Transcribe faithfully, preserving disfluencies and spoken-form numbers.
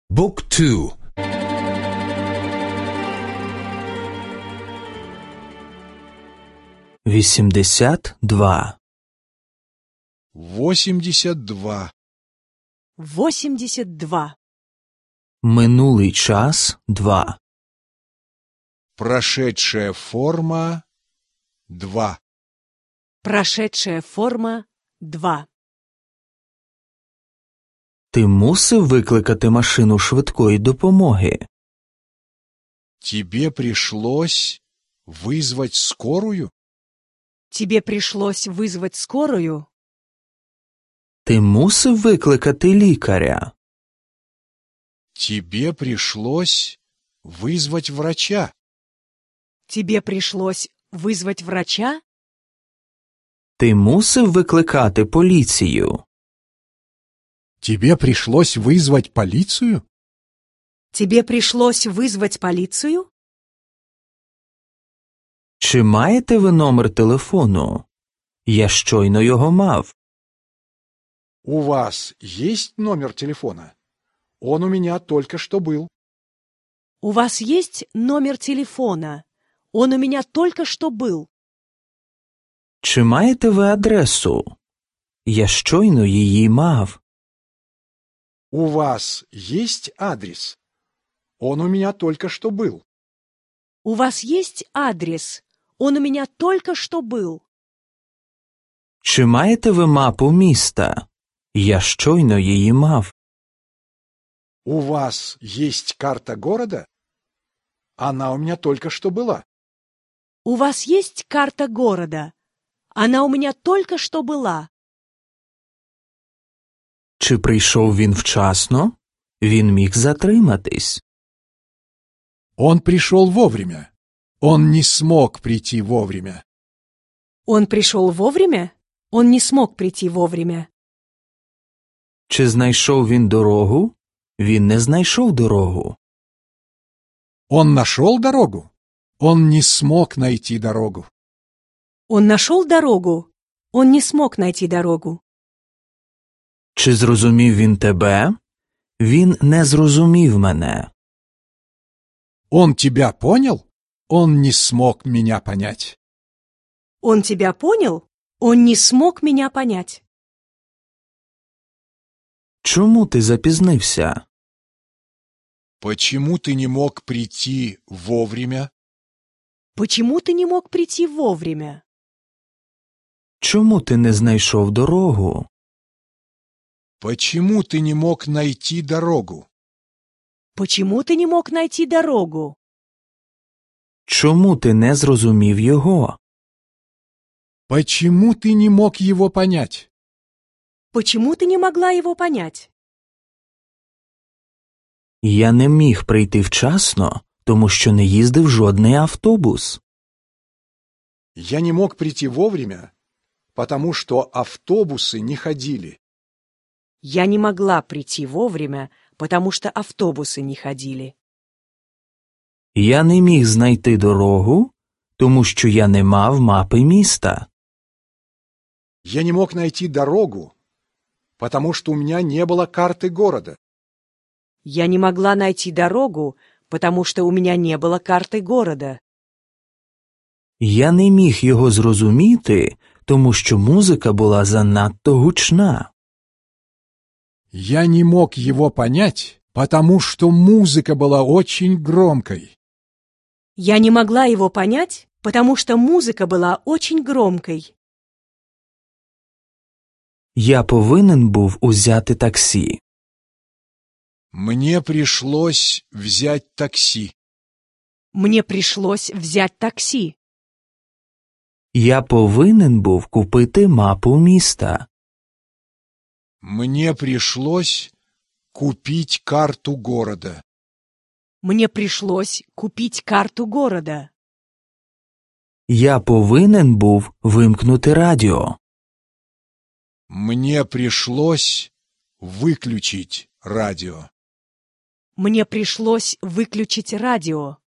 Book two. Вісімдесят два. восемьдесят два. восемьдесят два. Минулий час два. Прошедшая форма два. Прошедшая форма два. Ти мусив викликати машину швидкої допомоги? Тебе пришлось вызвать скорую? Тебе пришлось вызвать скорую? Ти мусив викликати лікаря? Тебе пришлось вызвать врача? Тебе пришлось вызвать врача? Ти мусив викликати поліцію? Тебе пришлось вызвать полицию? Тебе пришлось вызвать полицию? Чи маєте ви номер телефону? Я щойно його мав. У вас есть номер телефона? Он у меня только что был. У вас есть номер телефона? Он у меня только что был. Чи маєте ви адресу? Я щойно її мав. У вас есть адрес? Он у меня только что был. У вас есть адрес? Он у меня только что был. Чи маєте ви мапу міста? Я щойно її мав. У вас есть карта города? Она у меня только что была. У вас есть карта города? Она у меня только что была. Чи прийшов він вчасно? Він міг затриматись. Он пришел вовремя. Он не смог прийти вовремя. Он пришел вовремя? Он не смог прийти вовремя. Чи знайшов він дорогу? Він не знайшов дорогу. Он нашел дорогу? Он не смог найти дорогу. Он нашел дорогу? Он не смог найти дорогу. Чи зрозумів він тебе? Він не зрозумів мене. Он тебя понял? Он не смог меня понять. Он тебя понял? Он не смог меня понять. Чому ти запізнився? Почему ты не мог прийти вовремя? Почему ты не мог прийти вовремя? Чому ти не знайшов дорогу? Почему ты не мог найти дорогу? Почему ты не мог найти дорогу? Чому ти не зрозумів його? Почему ты не мог его понять? Почему ты не могла его понять? Я не міг прийти вчасно, тому що не їздив жодний автобус. Я не мог прийти вовремя, потому что автобусы не ходили. Я не могла прийти вовремя, потому что автобусы не ходили. Я не міг знайти дорогу, тому що я не мав мапи міста. Я не мог найти дорогу, потому что у меня не было карты города. Я не могла найти дорогу, потому что у меня не было карты города. Я не міг його зрозуміти, тому що музика була занадто гучна. Я не мог его понять, потому что музыка была очень громкой. Я не могла его понять, потому что музыка была очень громкой. Я повинен був узяти таксі. Мне пришлось взять такси. Мне пришлось взять такси. Я повинен був купити мапу міста. Мне пришлось купить карту города. Мне пришлось купить карту города. Я повинен був вимкнути радіо. Мне пришлось выключить радио. Мне пришлось выключить радио.